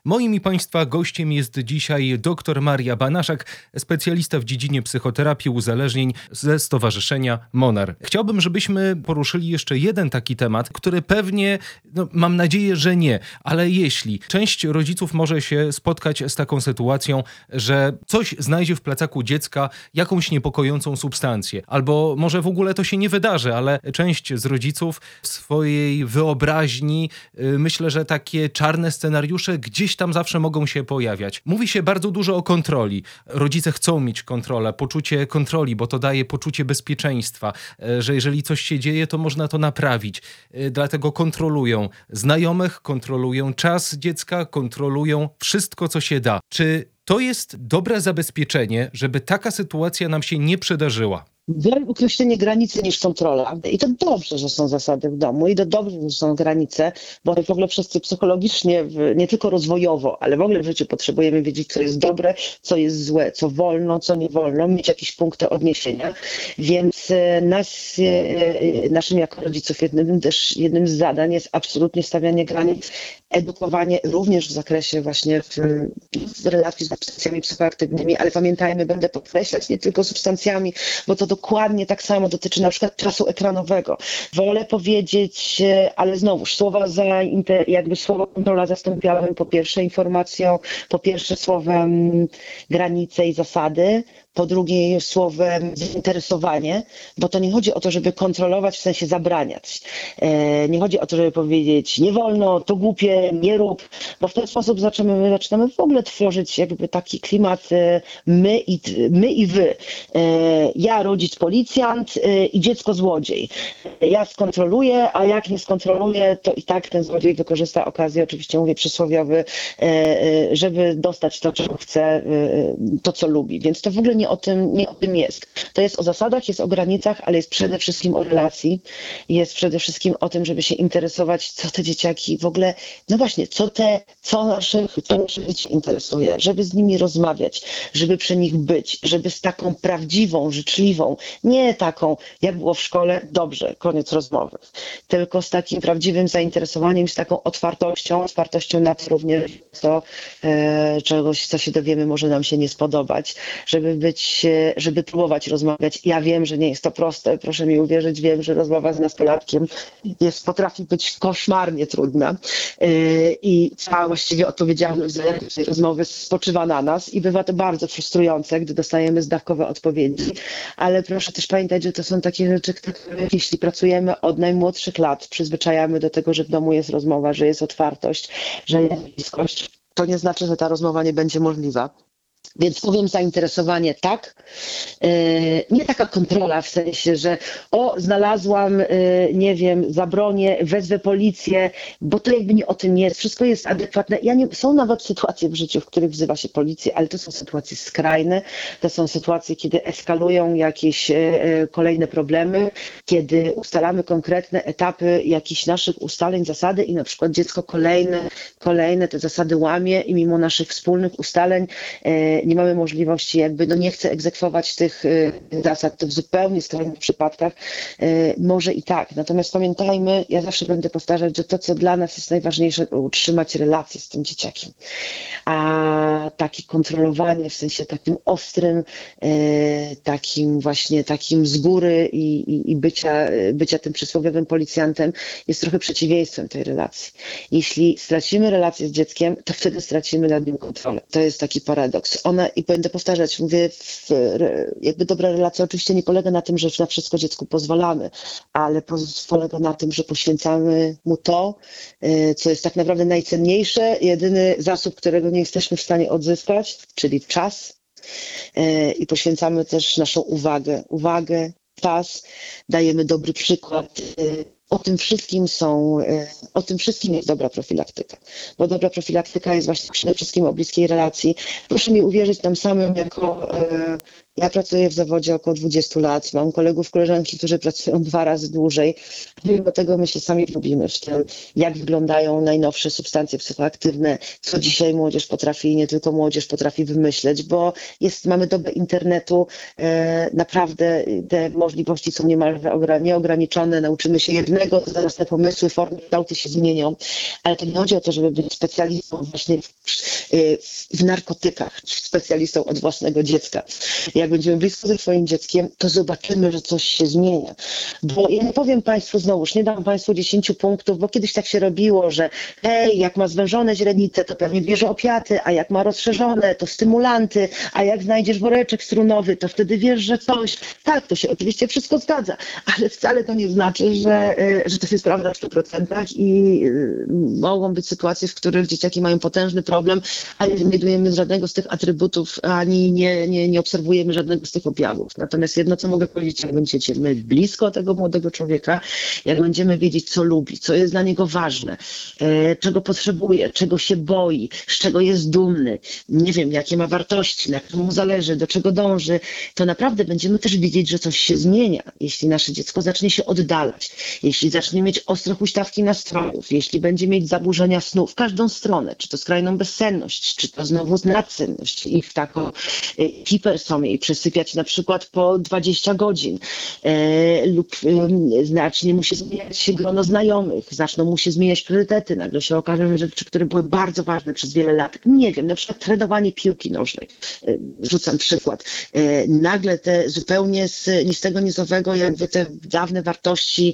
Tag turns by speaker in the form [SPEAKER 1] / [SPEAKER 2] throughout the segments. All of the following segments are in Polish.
[SPEAKER 1] Moim i Państwa gościem jest dzisiaj dr Maria Banaszak, specjalista w dziedzinie psychoterapii uzależnień ze Stowarzyszenia Monar. Chciałbym, żebyśmy poruszyli jeszcze jeden taki temat, który pewnie, mam nadzieję, że nie, ale jeśli część rodziców może się spotkać z taką sytuacją, że coś znajdzie w plecaku dziecka, jakąś niepokojącą substancję, albo może w ogóle to się nie wydarzy, ale część z rodziców w swojej wyobraźni, myślę, że takie czarne scenariusze gdzieś tam zawsze mogą się pojawiać. Mówi się bardzo dużo o kontroli. Rodzice chcą mieć kontrolę, poczucie kontroli, bo to daje poczucie bezpieczeństwa, że jeżeli coś się dzieje, to można to naprawić. Dlatego kontrolują znajomych, kontrolują czas dziecka, kontrolują wszystko, co się da. Czy to jest dobre zabezpieczenie, żeby taka sytuacja nam się nie przydarzyła?
[SPEAKER 2] Wolę określenie granicy niż kontrola. I to dobrze, że są zasady w domu i to dobrze, że są granice, bo w ogóle wszyscy psychologicznie, nie tylko rozwojowo, ale w ogóle w życiu potrzebujemy wiedzieć, co jest dobre, co jest złe, co wolno, co nie wolno, mieć jakieś punkty odniesienia. Więc naszym jako rodziców jednym z zadań jest absolutnie stawianie granic, edukowanie również w zakresie właśnie w relacji z substancjami psychoaktywnymi, ale pamiętajmy, będę podkreślać, nie tylko substancjami, bo to dokładnie tak samo dotyczy na przykład czasu ekranowego. Wolę powiedzieć, ale znowuż słowo kontrola zastąpiałem po pierwsze informacją, po pierwsze słowem granice i zasady, po drugie słowem zainteresowanie, bo to nie chodzi o to, żeby kontrolować, w sensie zabraniać. Nie chodzi o to, żeby powiedzieć nie wolno, to głupie, nie rób, bo w ten sposób zaczynamy w ogóle tworzyć jakby taki klimat my i wy. Ja rodzic policjant i dziecko złodziej. Ja skontroluję, a jak nie skontroluję, to i tak ten złodziej wykorzysta okazję, oczywiście mówię przysłowiowy, żeby dostać to, czego chce, to co lubi. Więc to w ogóle nie o tym jest. To jest o zasadach, jest o granicach, ale jest przede wszystkim o relacji. Jest przede wszystkim o tym, żeby się interesować, co te dzieciaki w ogóle, no właśnie, co naszych dzieci interesuje, żeby z nimi rozmawiać, żeby przy nich być, żeby z taką prawdziwą, życzliwą, nie taką, jak było w szkole, dobrze, koniec rozmowy, tylko z takim prawdziwym zainteresowaniem, z taką otwartością na to również, czegoś, co się dowiemy, może nam się nie spodobać, żeby próbować rozmawiać. Ja wiem, że nie jest to proste, proszę mi uwierzyć, wiem, że rozmowa z nastolatkiem potrafi być koszmarnie trudna i cała właściwie odpowiedzialność za jakość tej rozmowy spoczywa na nas i bywa to bardzo frustrujące, gdy dostajemy zdawkowe odpowiedzi, ale proszę też pamiętać, że to są takie rzeczy, które jeśli pracujemy od najmłodszych lat, przyzwyczajamy do tego, że w domu jest rozmowa, że jest otwartość, że jest bliskość, to nie znaczy, że ta rozmowa nie będzie możliwa. Więc powiem zainteresowanie tak, nie taka kontrola w sensie, że znalazłam, nie wiem, zabronię, wezwę policję, bo to jakby nie o tym jest, wszystko jest adekwatne. Są nawet sytuacje w życiu, w których wzywa się policję, ale to są sytuacje skrajne, to są sytuacje, kiedy eskalują jakieś kolejne problemy, kiedy ustalamy konkretne etapy jakichś naszych ustaleń, zasady i na przykład dziecko kolejne te zasady łamie i mimo naszych wspólnych ustaleń nie mamy możliwości nie chce egzekwować tych zasad, to w zupełnie skrajnych przypadkach może i tak. Natomiast pamiętajmy, ja zawsze będę powtarzać, że to, co dla nas jest najważniejsze, to utrzymać relacje z tym dzieciakiem. A takie kontrolowanie w sensie takim ostrym, takim z góry i bycia tym przysłowiowym policjantem jest trochę przeciwieństwem tej relacji. Jeśli stracimy relację z dzieckiem, to wtedy stracimy nad nim kontrolę. To jest taki paradoks. I będę powtarzać, mówię, jakby dobra relacja oczywiście nie polega na tym, że na wszystko dziecku pozwalamy, ale polega na tym, że poświęcamy mu to, co jest tak naprawdę najcenniejsze, jedyny zasób, którego nie jesteśmy w stanie odzyskać, czyli czas. I poświęcamy też naszą uwagę, czas, dajemy dobry przykład. O tym wszystkim jest dobra profilaktyka, bo dobra profilaktyka jest właśnie przede wszystkim o bliskiej relacji. Proszę mi uwierzyć nam samym Ja pracuję w zawodzie około 20 lat. Mam kolegów, koleżanki, którzy pracują 2 razy dłużej. Mimo tego my się sami lubimy w tym, jak wyglądają najnowsze substancje psychoaktywne, co dzisiaj młodzież potrafi i nie tylko młodzież potrafi wymyśleć, bo mamy dobę internetu, naprawdę te możliwości są niemalże nieograniczone. Nauczymy się jednego, to zaraz te pomysły, formy, kształty się zmienią, ale to nie chodzi o to, żeby być specjalistą właśnie w narkotykach, specjalistą od własnego dziecka. Jak będziemy blisko ze swoim dzieckiem, to zobaczymy, że coś się zmienia. Bo ja nie powiem Państwu znowuż, nie dam Państwu 10 punktów, bo kiedyś tak się robiło, że hej, jak ma zwężone źrenice, to pewnie bierze opiaty, a jak ma rozszerzone, to stymulanty, a jak znajdziesz woreczek strunowy, to wtedy wiesz, że coś. Tak, to się oczywiście wszystko zgadza, ale wcale to nie znaczy, że to jest prawda w 100% i mogą być sytuacje, w których dzieciaki mają potężny problem, a nie znajdujemy żadnego z tych atrybutów, ani nie obserwujemy żadnego z tych objawów. Natomiast jedno, co mogę powiedzieć, jak będziemy blisko tego młodego człowieka, jak będziemy wiedzieć, co lubi, co jest dla niego ważne, czego potrzebuje, czego się boi, z czego jest dumny, nie wiem, jakie ma wartości, na czym mu zależy, do czego dąży, to naprawdę będziemy też widzieć, że coś się zmienia. Jeśli nasze dziecko zacznie się oddalać, jeśli zacznie mieć ostre huśtawki nastrojów, jeśli będzie mieć zaburzenia snu w każdą stronę, czy to skrajną bezsenność, czy to znowu nadsenność i w taką hipersomię i przesypiać na przykład po 20 godzin lub zacznie mu się zmieniać się grono znajomych, zaczną mu się zmieniać priorytety, nagle się okaże, że rzeczy, które były bardzo ważne przez wiele lat, nie wiem, na przykład trenowanie piłki nożnej, rzucam przykład, nagle te zupełnie ni z tego nizowego jakby te dawne wartości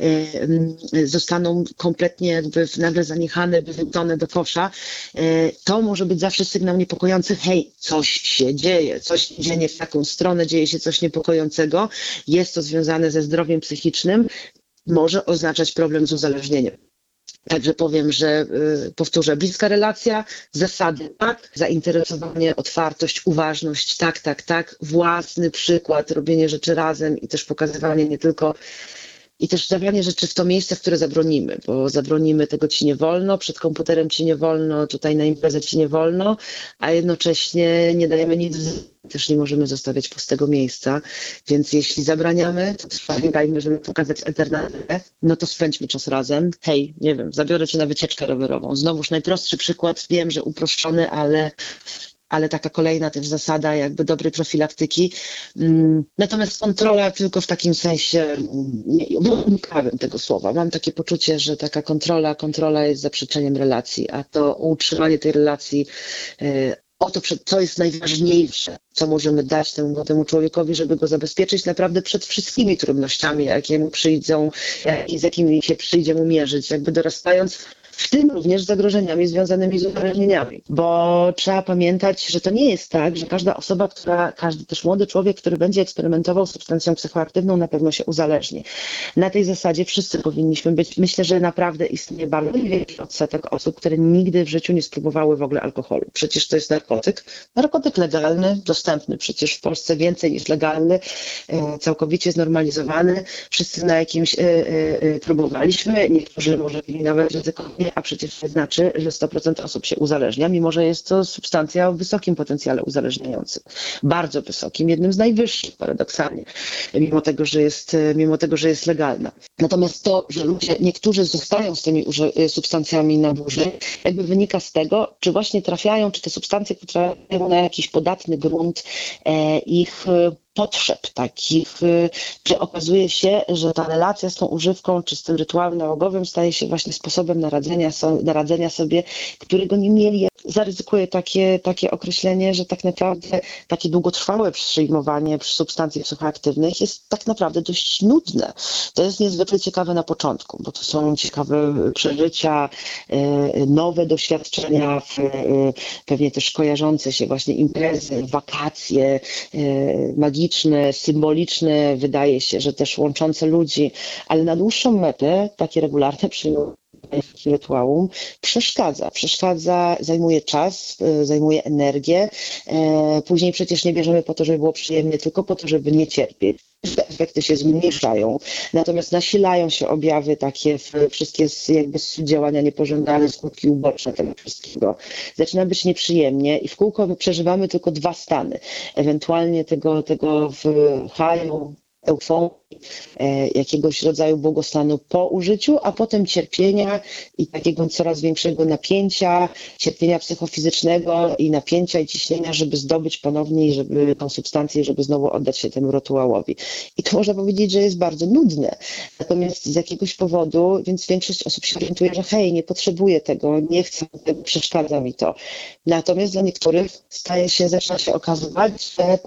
[SPEAKER 2] zostaną kompletnie jakby nagle zaniechane, wyrzucone do kosza, to może być zawsze sygnał niepokojący, hej, coś się dzieje, coś idzie nie w taką stronę, dzieje się coś niepokojącego, jest to związane ze zdrowiem psychicznym, może oznaczać problem z uzależnieniem. Także powiem, że powtórzę, bliska relacja, zasady tak, zainteresowanie, otwartość, uważność, tak, własny przykład, robienie rzeczy razem i też pokazywanie nie tylko i też stawianie rzeczy w to miejsce, w które zabronimy, bo zabronimy tego ci nie wolno, przed komputerem ci nie wolno, tutaj na imprezę ci nie wolno, a jednocześnie nie dajemy nic, też nie możemy zostawiać pustego miejsca, więc jeśli zabraniamy, to też pamiętajmy, żeby pokazać alternatywę, no to spędźmy czas razem. Hej, nie wiem, zabiorę cię na wycieczkę rowerową. Znowuż najprostszy przykład, wiem, że uproszczony, ale taka kolejna też zasada jakby dobrej profilaktyki. Natomiast kontrola tylko w takim sensie, nie unikałem tego słowa. Mam takie poczucie, że taka kontrola jest zaprzeczeniem relacji, a to utrzymanie tej relacji, o to, co jest najważniejsze, co możemy dać temu młodemu człowiekowi, żeby go zabezpieczyć naprawdę przed wszystkimi trudnościami, jakie mu przyjdą i z jakimi się przyjdzie mu mierzyć, jakby dorastając, w tym również zagrożeniami związanymi z uzależnieniami, bo trzeba pamiętać, że to nie jest tak, że każda osoba, każdy też młody człowiek, który będzie eksperymentował z substancją psychoaktywną, na pewno się uzależni. Na tej zasadzie wszyscy powinniśmy być, myślę, że naprawdę istnieje bardzo wielki odsetek osób, które nigdy w życiu nie spróbowały w ogóle alkoholu. Przecież to jest narkotyk legalny, dostępny przecież w Polsce więcej niż legalny, całkowicie znormalizowany. Wszyscy na jakimś próbowaliśmy, niektórzy może byli nawet ryzykowni, a przecież nie znaczy, że 100% osób się uzależnia, mimo że jest to substancja o wysokim potencjale uzależniającym. Bardzo wysokim, jednym z najwyższych paradoksalnie, mimo tego, że jest legalna. Natomiast to, że niektórzy zostają z tymi substancjami na dłużej, jakby wynika z tego, czy właśnie trafiają, czy te substancje trafiają na jakiś podatny grunt ich potrzeb takich, że okazuje się, że ta relacja z tą używką, czy z tym rytuałem nałogowym staje się właśnie sposobem naradzenia sobie, którego nie mieli. Zaryzykuję takie określenie, że tak naprawdę takie długotrwałe przyjmowanie substancji psychoaktywnych jest tak naprawdę dość nudne. To jest niezwykle ciekawe na początku, bo to są ciekawe przeżycia, nowe doświadczenia, pewnie też kojarzące się właśnie imprezy, wakacje, magiczne, symboliczne, wydaje się, że też łączące ludzi, ale na dłuższą metę takie regularne przyjmowanie rytuału przeszkadza, zajmuje czas, zajmuje energię. Później przecież nie bierzemy po to, żeby było przyjemnie, tylko po to, żeby nie cierpieć. Te efekty się zmniejszają, natomiast nasilają się objawy takie, wszystkie jakby działania niepożądane, skutki uboczne tego wszystkiego. Zaczyna być nieprzyjemnie i w kółko przeżywamy tylko 2 stany. Ewentualnie tego w haju, euforii, jakiegoś rodzaju błogostanu po użyciu, a potem cierpienia i takiego coraz większego napięcia, cierpienia psychofizycznego i napięcia i ciśnienia, żeby zdobyć ponownie, żeby tą substancję, żeby znowu oddać się temu rytuałowi. I to można powiedzieć, że jest bardzo nudne. Natomiast z jakiegoś powodu, więc większość osób się orientuje, że hej, nie potrzebuję tego, nie chcę tego, przeszkadza mi to. Natomiast dla niektórych zaczyna się okazywać, że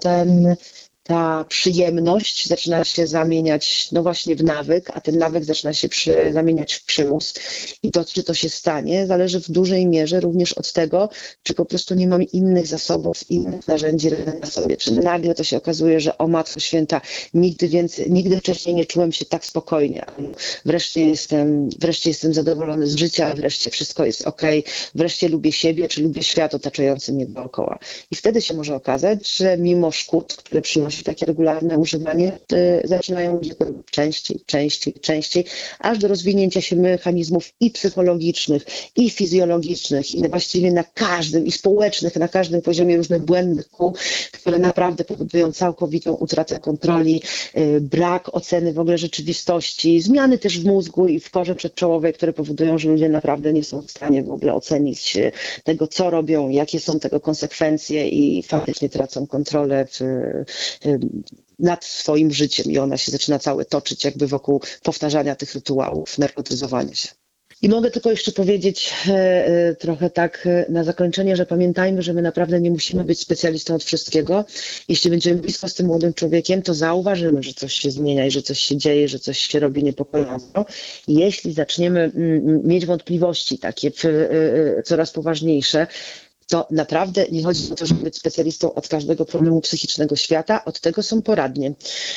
[SPEAKER 2] ta przyjemność zaczyna się zamieniać no właśnie w nawyk, a ten nawyk zaczyna się zamieniać w przymus. I to, czy to się stanie, zależy w dużej mierze również od tego, czy po prostu nie mam innych zasobów, innych narzędzi na sobie. Czy nagle to się okazuje, że o Matko Święta, nigdy wcześniej nie czułem się tak spokojnie. Wreszcie jestem zadowolony z życia, wreszcie wszystko jest okej, wreszcie lubię siebie, czy lubię świat otaczający mnie dookoła. I wtedy się może okazać, że mimo szkód, które przynosi takie regularne używanie, zaczynają ludzie to częściej, aż do rozwinięcia się mechanizmów i psychologicznych, i fizjologicznych, i właściwie na każdym, i społecznych, na każdym poziomie różnych błędnych kół, które naprawdę powodują całkowitą utratę kontroli, brak oceny w ogóle rzeczywistości, zmiany też w mózgu i w korze przedczołowej, które powodują, że ludzie naprawdę nie są w stanie w ogóle ocenić tego, co robią, jakie są tego konsekwencje i faktycznie tracą kontrolę nad swoim życiem i ona się zaczyna całe toczyć jakby wokół powtarzania tych rytuałów, narkotyzowania się. I mogę tylko jeszcze powiedzieć trochę tak na zakończenie, że pamiętajmy, że my naprawdę nie musimy być specjalistą od wszystkiego. Jeśli będziemy blisko z tym młodym człowiekiem, to zauważymy, że coś się zmienia i że coś się dzieje, że coś się robi niepokojąco. Jeśli zaczniemy mieć wątpliwości takie coraz poważniejsze, to naprawdę nie chodzi o to, żeby być specjalistą od każdego problemu psychicznego świata. Od tego są poradnie.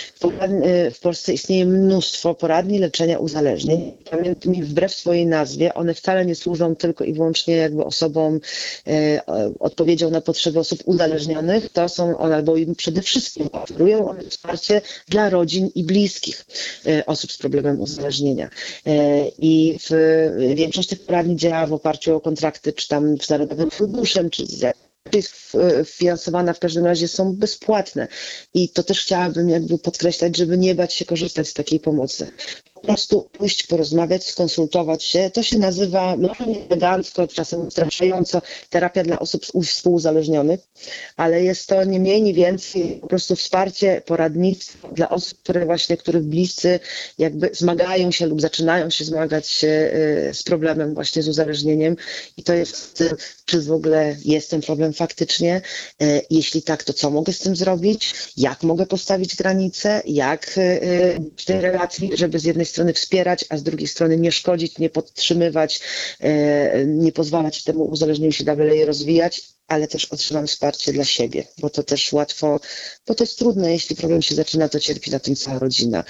[SPEAKER 2] W Polsce istnieje mnóstwo poradni leczenia uzależnień. Pamiętam, wbrew swojej nazwie, one wcale nie służą tylko i wyłącznie jakby osobom, odpowiedzią na potrzeby osób uzależnionych. To są one, albo przede wszystkim oferują one wsparcie dla rodzin i bliskich osób z problemem uzależnienia. I większość tych poradni działa w oparciu o kontrakty, czy tam w Narodowym Funduszem, czy jest finansowana, w każdym razie są bezpłatne. I to też chciałabym jakby podkreślać, żeby nie bać się korzystać z takiej pomocy. Po prostu pójść, porozmawiać, skonsultować się. To się nazywa, może nie elegancko, czasem straszająco, terapia dla osób współuzależnionych, ale jest to nie mniej, nie więcej po prostu wsparcie, poradnictwo dla osób, których bliscy jakby zmagają się lub zaczynają się zmagać z problemem właśnie z uzależnieniem. I to jest, czy w ogóle jest ten problem faktycznie? Jeśli tak, to co mogę z tym zrobić? Jak mogę postawić granice? Jak w tej relacji, żeby z jednej strony wspierać, a z drugiej strony nie szkodzić, nie podtrzymywać, nie pozwalać temu uzależnieniu się dalej rozwijać, ale też otrzymam wsparcie dla siebie, bo to też łatwo, bo to jest trudne, jeśli problem się zaczyna, to cierpi na tym cała rodzina,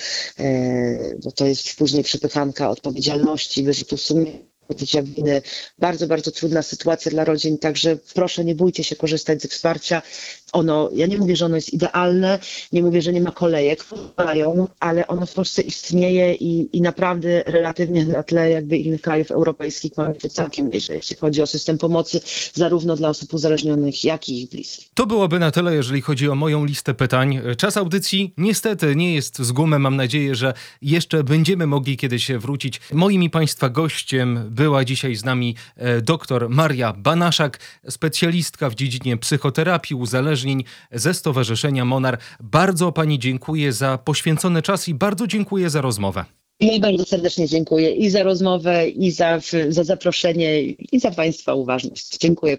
[SPEAKER 2] bo to jest później przepychanka odpowiedzialności, wyrzutu sumienia, poczucia winy. Bardzo, bardzo trudna sytuacja dla rodzin, także proszę, nie bójcie się korzystać ze wsparcia. Ja nie mówię, że ono jest idealne, nie mówię, że nie ma kolejek, ale ono w Polsce istnieje i naprawdę relatywnie na tle jakby innych krajów europejskich mamy to całkiem nieźle, jeśli chodzi o system pomocy zarówno dla osób uzależnionych, jak i ich bliskich.
[SPEAKER 1] To byłoby na tyle, jeżeli chodzi o moją listę pytań. Czas audycji niestety nie jest z gumy. Mam nadzieję, że jeszcze będziemy mogli kiedyś wrócić. Moim i Państwa gościem była dzisiaj z nami dr Maria Banaszak, specjalistka w dziedzinie psychoterapii uzależnień ze Stowarzyszenia Monar. Bardzo Pani dziękuję za poświęcony czas i bardzo dziękuję za rozmowę.
[SPEAKER 2] Ja bardzo serdecznie dziękuję i za rozmowę, i za zaproszenie, i za Państwa uważność. Dziękuję.